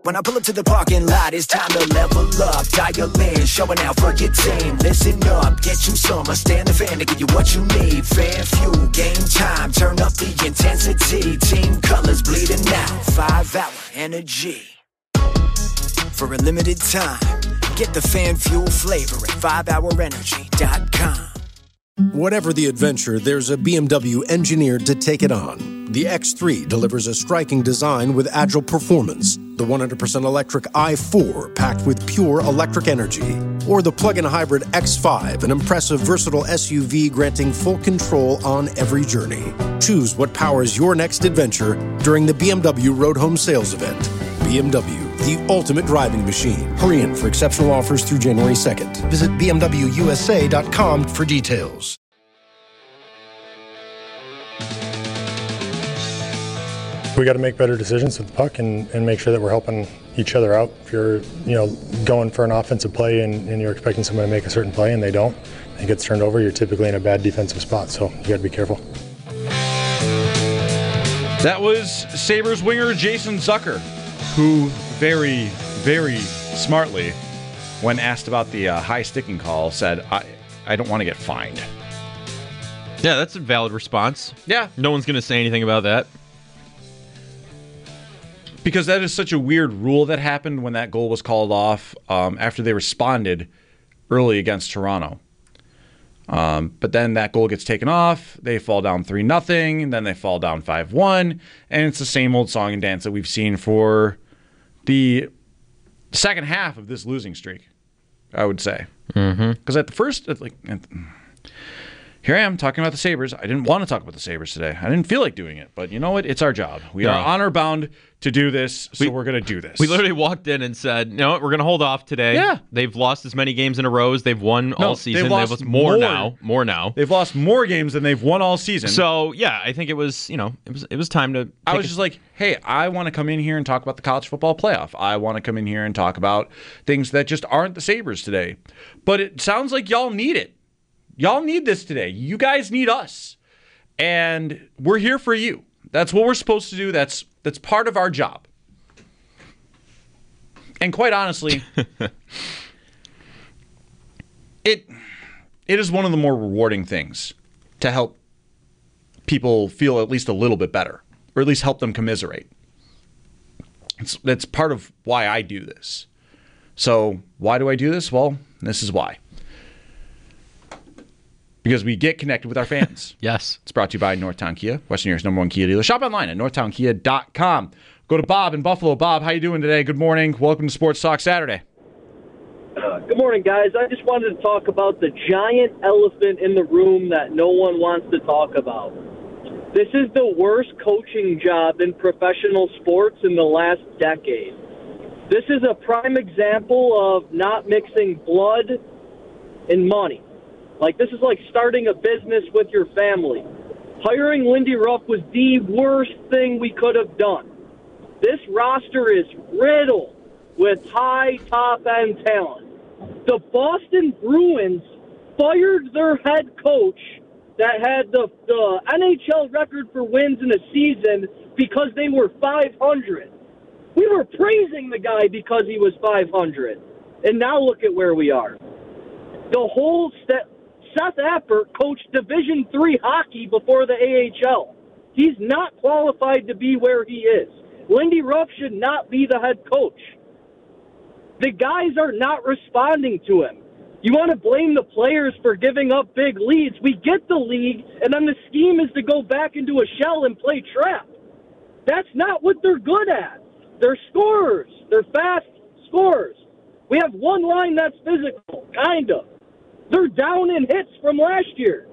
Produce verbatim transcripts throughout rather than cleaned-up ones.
When I pull up to the parking lot, it's time to level up. Dial in, showing out for your team. Listen up, get you some. I stand the fan to give you what you need. Fan fuel, game time, turn up the intensity. Team colors bleeding out, five hour energy. For a limited time, get the fan fuel flavor at five hour energy dot com. Whatever the adventure, there's a B M W engineered to take it on. The X three delivers a striking design with agile performance. The one hundred percent electric i four, packed with pure electric energy. Or the plug-in hybrid X five, an impressive, versatile S U V granting full control on every journey. Choose what powers your next adventure during the B M W Road Home Sales Event. B M W, the ultimate driving machine. Hurry in for exceptional offers through January second. Visit b m w u s a dot com for details. We got to make better decisions with the puck and, and make sure that we're helping each other out. If you're, you know, going for an offensive play and, and you're expecting somebody to make a certain play and they don't, and it gets turned over, you're typically in a bad defensive spot. So you got to be careful. That was Sabres winger Jason Zucker, who very, very smartly, when asked about the uh, high sticking call, said, I, I don't want to get fined. Yeah, that's a valid response. Yeah. No one's going to say anything about that. Because that is such a weird rule that happened when that goal was called off um, after they responded early against Toronto. Um, but then that goal gets taken off. They fall down three nothing. Then they fall down five one. And it's the same old song and dance that we've seen for the second half of this losing streak, I would say. Because mm-hmm. at the first, like, at the, here I am talking about the Sabres. I didn't want to talk about the Sabres today. I didn't feel like doing it. But you know what? It's our job. We no. are honor bound to do this, so we, we're going to do this. We literally walked in and said, you know what? We're going to hold off today. Yeah. They've lost as many games in a row as they've won no, all season. They've lost, they've lost more, more now. More now. They've lost more games than they've won all season. So, yeah, I think it was, you know, it was it was time to... I was just like, hey, I want to come in here and talk about the college football playoff. I want to come in here and talk about things that just aren't the Sabres today. But it sounds like y'all need it. Y'all need this today. You guys need us. And we're here for you. That's what we're supposed to do. That's that's part of our job. And quite honestly, it it is one of the more rewarding things to help people feel at least a little bit better, or at least help them commiserate. It's, that's part of why I do this. So why do I do this? Well, this is why. Because we get connected with our fans. Yes. It's brought to you by Northtown Kia, Western New York's number one Kia dealer. Shop online at northtown kia dot com. Go to Bob in Buffalo. Bob, how you doing today? Good morning. Welcome to Sports Talk Saturday. Uh, good morning, guys. I just wanted to talk about the giant elephant in the room that no one wants to talk about. This is the worst coaching job in professional sports in the last decade. This is a prime example of not mixing blood and money. Like, this is like starting a business with your family. Hiring Lindy Ruff was the worst thing we could have done. This roster is riddled with high top-end talent. The Boston Bruins fired their head coach that had the, the N H L record for wins in a season because they were five hundred. We were praising the guy because he was five hundred. And now look at where we are. The whole step. Seth Appert coached Division three hockey before the A H L. He's not qualified to be where he is. Lindy Ruff should not be the head coach. The guys are not responding to him. You want to blame the players for giving up big leads. We get the league, and then the scheme is to go back into a shell and play trap. That's not what they're good at. They're scorers. They're fast scorers. We have one line that's physical, kind of. They're down in hits from last year.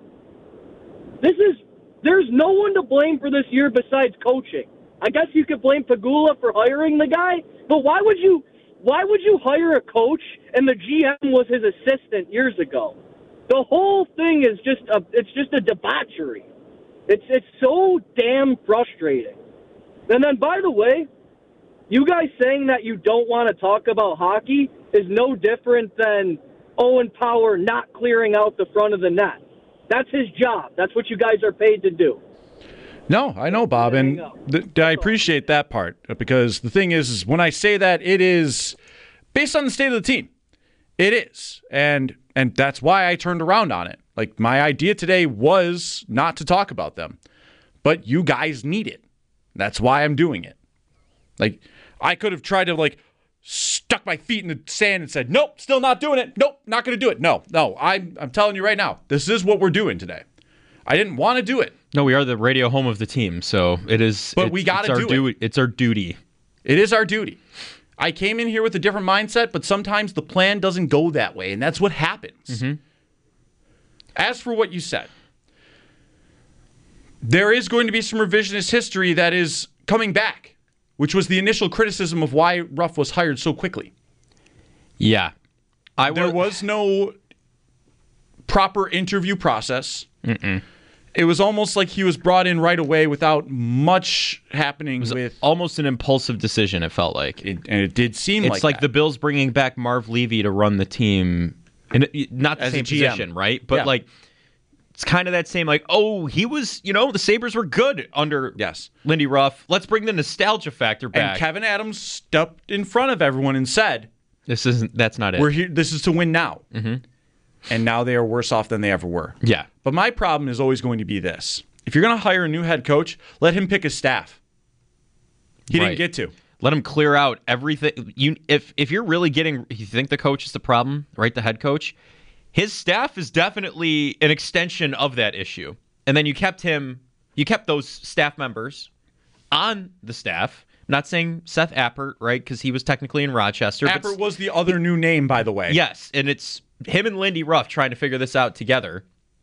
This is, there's no one to blame for this year besides coaching. I guess you could blame Pegula for hiring the guy, but why would you, why would you hire a coach and the G M was his assistant years ago? The whole thing is just a, it's just a debauchery. It's, it's so damn frustrating. And then, by the way, you guys saying that you don't want to talk about hockey is no different than Owen Power not clearing out the front of the net. That's his job. That's what you guys are paid to do. No, I know, Bob, and th- I appreciate that part because the thing is, is when I say that, it is based on the state of the team. It is, and and that's why I turned around on it. Like, my idea today was not to talk about them, but you guys need it. That's why I'm doing it. Like, I could have tried to, like, stuck my feet in the sand and said, nope, still not doing it. Nope, not going to do it. No, no, I'm, I'm telling you right now, this is what we're doing today. I didn't want to do it. No, we are the radio home of the team, so it is. But it's, we got to it's do our du- it. It's our duty. It is our duty. I came in here with a different mindset, but sometimes the plan doesn't go that way, and that's what happens. Mm-hmm. As for what you said, there is going to be some revisionist history that is coming back, which was the initial criticism of why Ruff was hired so quickly. Yeah. I There was no proper interview process. Mm-mm. It was almost like he was brought in right away without much happening with... almost an impulsive decision, it felt like. It, and it did seem it's like like that. the Bills bringing back Marv Levy to run the team. And it, not the As a same G M. position, right? But Yeah. like, it's kind of that same, like, oh, he was, you know, the Sabres were good under Yes. Lindy Ruff. Let's bring the nostalgia factor back. And Kevin Adams stepped in front of everyone and said, this isn't, that's not it. "We're here. This is to win now." Mm-hmm. And now they are worse off than they ever were. Yeah. But my problem is always going to be this. If you're going to hire a new head coach, let him pick his staff. He Right. didn't get to. Let him clear out everything. You, if if you're really getting, you think the coach is the problem, right? The head coach, his staff is definitely an extension of that issue. And then you kept him, you kept those staff members on the staff. I'm not saying Seth Appert, right? Because he was technically in Rochester. but Appert was the other new name, by the way. Yes, and it's him and Lindy Ruff trying to figure this out together.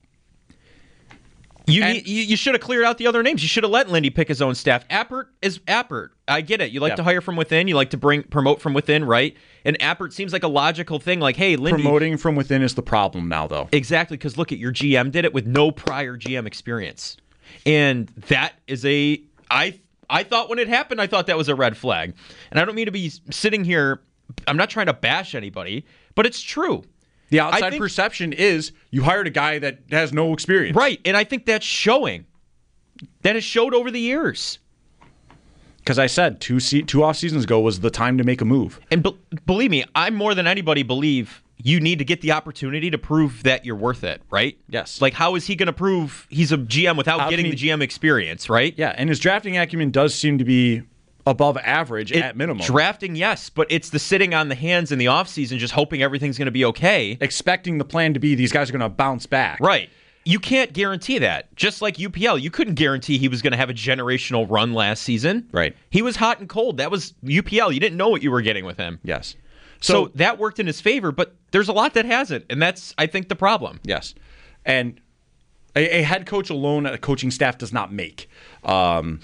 You And- need, you, you should have cleared out the other names. You should have let Lindy pick his own staff. Appert is Appert. I get it. You like Yeah. to hire from within. You like to bring promote from within, right? And Appert seems like a logical thing. Like, hey, Lindy. Promoting from within is the problem now, though. Exactly, because look at your G M did it with no prior G M experience, and that is a I I thought when it happened, I thought that was a red flag. And I don't mean to be sitting here. I'm not trying to bash anybody, but it's true. The I outside think- perception is you hired a guy that has no experience. Right, and I think that's showing. That has showed over the years. Because I said two se- two off seasons ago was the time to make a move. And be- believe me, I more than anybody believe you need to get the opportunity to prove that you're worth it, right? Yes. Like, how is he going to prove he's a G M without How getting can the he- G M experience, right? Yeah, and his drafting acumen does seem to be above average It- at minimum. Drafting, yes, but it's the sitting on the hands in the offseason just hoping everything's going to be okay. Expecting the plan to be these guys are going to bounce back. Right. You can't guarantee that. Just like U P L, you couldn't guarantee he was going to have a generational run last season. Right. He was hot and cold. That was U P L. You didn't know what you were getting with him. Yes. So, So, that worked in his favor, but there's a lot that hasn't, and that's, I think, the problem. yes. And a, a head coach alone, a coaching staff does not make. Um,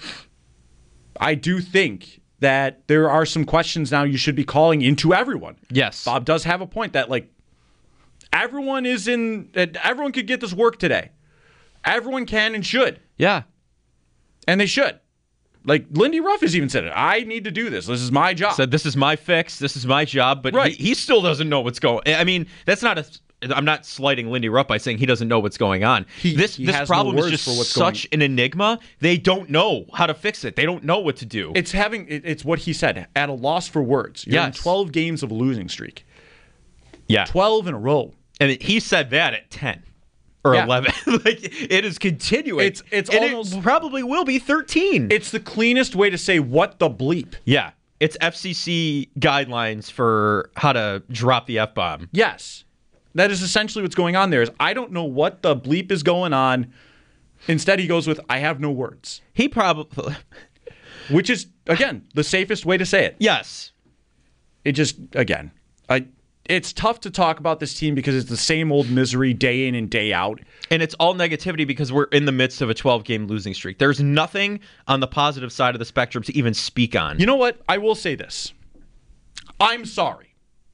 I do think that there are some questions now you should be calling into everyone. Yes. Bob does have a point that, like, everyone is in, that everyone could get this work today. Everyone can and should. Yeah. And they should. Like, Lindy Ruff has even said it. I need to do this. This is my job. Said, this is my fix. This is my job. But Right. he, he still doesn't know what's going on. I mean, that's not a. I'm not slighting Lindy Rupp by saying he doesn't know what's going on. He- this he this has no problem is words just for what's such an enigma. They don't know how to fix it. They don't know what to do. It's having, it, it's what he said, at a loss for words. You're Yes. in twelve games of a losing streak. yeah. twelve in a row. And he said that at ten or Yeah. eleven. Like, it is continuing. It's- it's and almost- it probably will be thirteen. It's the cleanest way to say what the bleep. yeah. It's F C C guidelines for how to drop the F bomb. Yes. That is essentially what's going on there is I don't know what the bleep is going on. Instead, he goes with, I have no words. He probably. Which is, again, the safest way to say it. Yes. It just, again, I, it's tough to talk about this team because it's the same old misery day in and day out. And it's all negativity because we're in the midst of a twelve-game losing streak. There's nothing on the positive side of the spectrum to even speak on. You know what? I will say this. I'm sorry.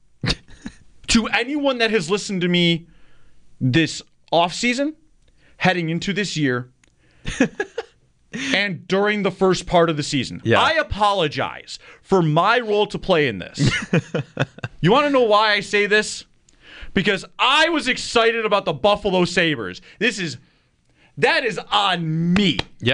To anyone that has listened to me this offseason, heading into this year, and during the first part of the season, Yeah. I apologize for my role to play in this. You want to know why I say this? Because I was excited about the Buffalo Sabres. This is, that is on me. Yeah.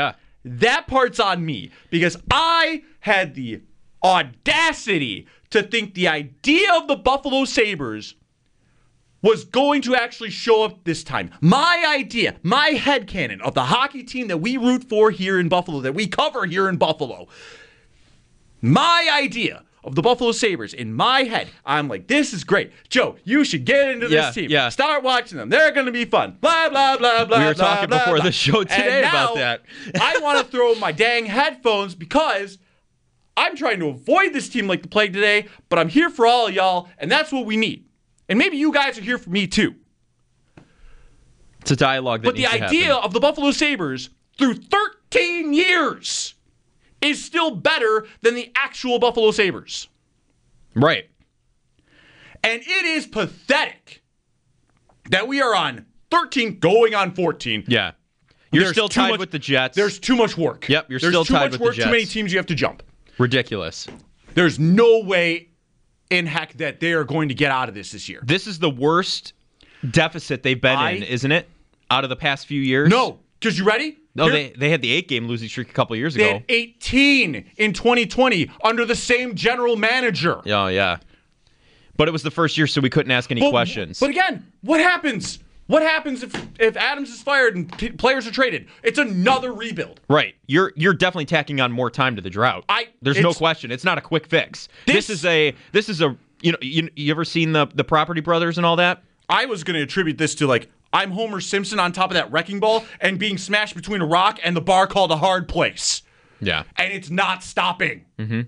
that part's on me because I had the audacity to think the idea of the Buffalo Sabres was going to actually show up this time. My idea, my headcanon of the hockey team that we root for here in Buffalo, that we cover here in Buffalo, my idea of the Buffalo Sabres, in my head, I'm like, this is great. Joe, you should get into this yeah, team. Yeah. Start watching them. They're going to be fun. Blah, blah, blah, blah, We were blah, talking blah, before blah. the show today And about now that. I want to throw my dang headphones because I'm trying to avoid this team like the plague today, but I'm here for all of y'all, and that's what we need. And maybe you guys are here for me too. It's a dialogue that But the needs to idea happen. of the Buffalo Sabres through thirteen years is still better than the actual Buffalo Sabres. Right. And it is pathetic that we are on thirteen going on fourteen. Yeah. You're There's still too tied much- with the Jets. There's too much work. Yep, you're There's still too tied much with the work, Too many Jets. teams you have to jump. ridiculous. There's no way in heck that they are going to get out of this this year. This is the worst deficit they've been I- in, isn't it? Out of the past few years? No, because you ready? No, Here- they they had the eight-game losing streak a couple years They ago. had eighteen in twenty twenty under the same general manager. Oh, yeah. But it was the first year, so we couldn't ask any But- questions. But again, what happens? What happens if if Adams is fired and p- players are traded? It's another rebuild. Right. You're you're definitely tacking on more time to the drought. I- There's no it's- question. It's not a quick fix. This, This- is a this is a you know you, you ever seen the the Property Brothers and all that? I was going to attribute this to like I'm Homer Simpson on top of that wrecking ball and being smashed between a rock and the bar called a hard place. Yeah. And it's not stopping.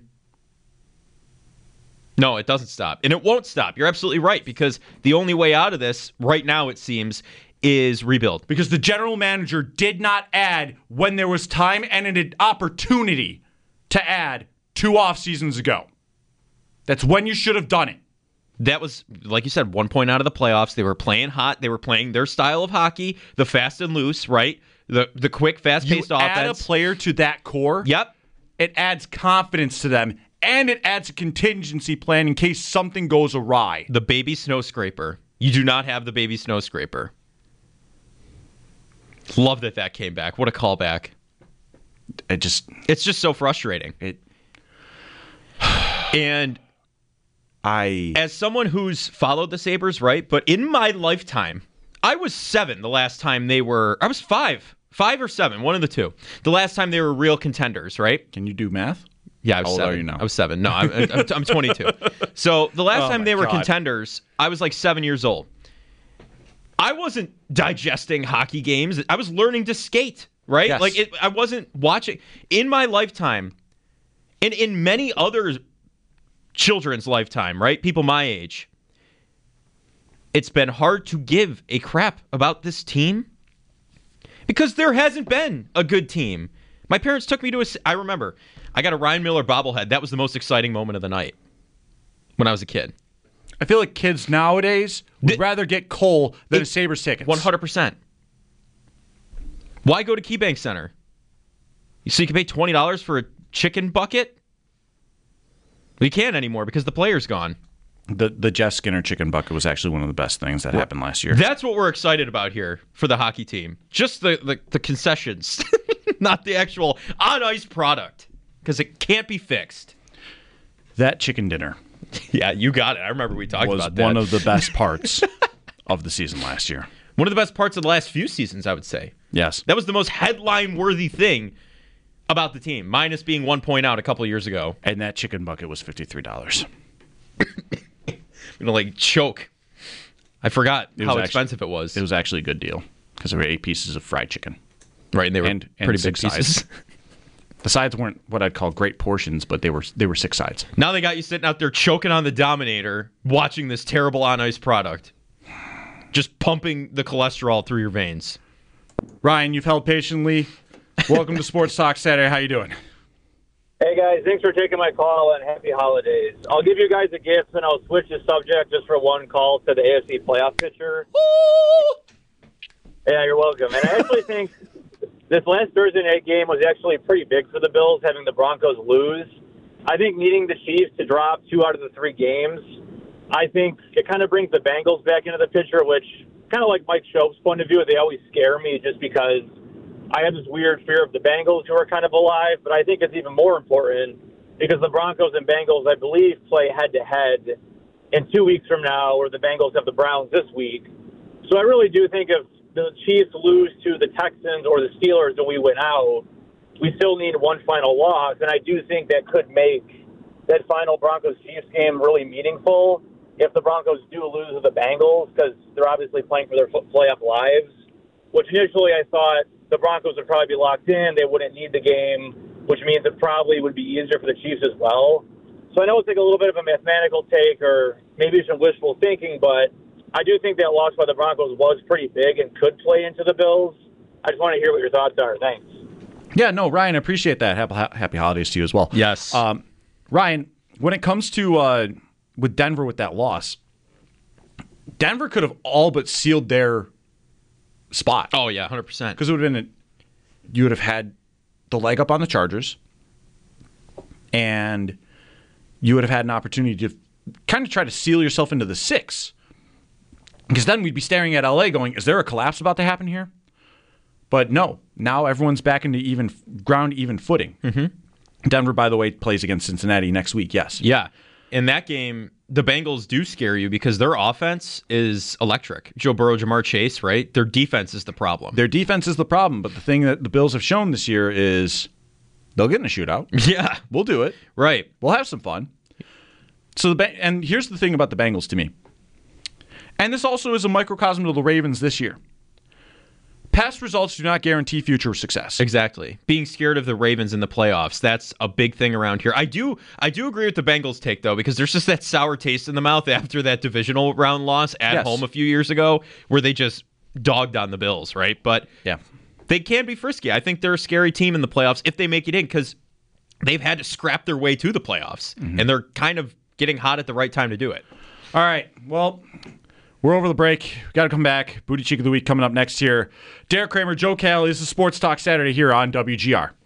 No, it doesn't stop. And it won't stop. You're absolutely right, because the only way out of this right now, it seems, is rebuild. Because the general manager did not add when there was time and an opportunity to add two off seasons ago. That's when you should have done it. That was, like you said, one point out of the playoffs. They were playing hot. They were playing their style of hockey, the fast and loose, right? The the quick, fast-paced you offense. add a player to that core. Yep. It adds confidence to them, and it adds a contingency plan in case something goes awry. The baby snow scraper. You do not have the baby snow scraper. Love that that came back. What a callback. It just It's just so frustrating. it. And I as someone who's followed the Sabres, right? But in my lifetime, I was seven the last time they were, I was five, five or seven, one of the two. The last time they were real contenders, right? can you do math? Yeah, I was How old seven. are you now? I was seven. No, I'm, I'm, I'm twenty-two. So the last Oh time my they were God. contenders, I was like seven years old. I wasn't digesting hockey games. I was learning to skate, right? Yes. Like it, I wasn't watching. In my lifetime, and in many other children's lifetime, right? People my age, it's been hard to give a crap about this team because there hasn't been a good team. My parents took me to a. I remember I got a Ryan Miller bobblehead. That was the most exciting moment of the night when I was a kid. I feel like kids nowadays would The- rather get Cole than It- a Sabres tickets. one hundred percent. Why go to KeyBank Center? So you can pay twenty dollars for a chicken bucket? Well, you can't anymore because the player's gone. The the Jeff Skinner chicken bucket was actually one of the best things that happened last year. That's what we're excited about here for the hockey team. Just the, the, the concessions, not the actual on-ice product, because it can't be fixed. That chicken dinner Yeah, you got it. I remember we talked was about that. one of the best parts of the season last year. One of the best parts of the last few seasons, I would say. Yes. That was the most headline-worthy thing about the team, minus being one point out a couple years ago. And that chicken bucket was fifty-three dollars. I'm gonna like choke. I forgot It was how actu- expensive it was. It was actually a good deal because there were eight pieces of fried chicken. right, and they were and- and pretty big six pieces. sides. The sides weren't what I'd call great portions, but they were they were six sides. Now they got you sitting out there choking on the Dominator, watching this terrible on-ice product, just pumping the cholesterol through your veins. Ryan, you've held patiently. Welcome to Sports Talk Saturday. How you doing? Hey guys, thanks for taking my call and happy holidays. I'll give you guys a gift and I'll switch the subject just for one call to the A F C playoff picture. Yeah, you're welcome. And I actually think this last Thursday night game was actually pretty big for the Bills, having the Broncos lose. I think needing the Chiefs to drop two out of the three games, I think it kind of brings the Bengals back into the picture, which kind of like Mike Shope's point of view, they always scare me just because I have this weird fear of the Bengals, who are kind of alive, but I think it's even more important because the Broncos and Bengals, I believe, play head-to-head in two weeks from now, where the Bengals have the Browns this week. So I really do think if the Chiefs lose to the Texans or the Steelers and we win out, we still need one final loss, and I do think that could make that final Broncos-Chiefs game really meaningful if the Broncos do lose to the Bengals, because they're obviously playing for their playoff lives, which initially I thought the Broncos would probably be locked in. They wouldn't need the game, which means it probably would be easier for the Chiefs as well. So I know it's like a little bit of a mathematical take or maybe some wishful thinking, but I do think that loss by the Broncos was pretty big and could play into the Bills. I just want to hear what your thoughts are. Thanks. Yeah, no, Ryan, I appreciate that. Happy, happy holidays to you as well. Yes. Um, Ryan, when it comes to uh, with Denver with that loss, Denver could have all but sealed their spot. Oh, yeah, one hundred percent. Because it would have been, a, you would have had the leg up on the Chargers, and you would have had an opportunity to kind of try to seal yourself into the six. Because then we'd be staring at L A going, is there a collapse about to happen here? But no, now everyone's back into even ground, even footing. Mm-hmm. Denver, by the way, plays against Cincinnati next week, yes. Yeah. In that game, the Bengals do scare you because their offense is electric. Joe Burrow, Jamar Chase, right? Their defense is the problem. Their defense is the problem, but the thing that the Bills have shown this year is they'll get in a shootout. Yeah. We'll do it. Right. We'll have some fun. So, the and here's the thing about the Bengals to me. And this also is a microcosm of the Ravens this year. Past results do not guarantee future success. Exactly. Being scared of the Ravens in the playoffs, that's a big thing around here. I do I do agree with the Bengals take, though, because there's just that sour taste in the mouth after that divisional round loss at yes. home a few years ago where they just dogged on the Bills, right? But yeah, they can be frisky. I think they're a scary team in the playoffs if they make it in because they've had to scrap their way to the playoffs, mm-hmm. and they're kind of getting hot at the right time to do it. All right, well, we're over the break. We've got to come back. Booty Cheek of the Week coming up next here. Derek Kramer, Joe Cal is the Sports Talk Saturday here on W G R.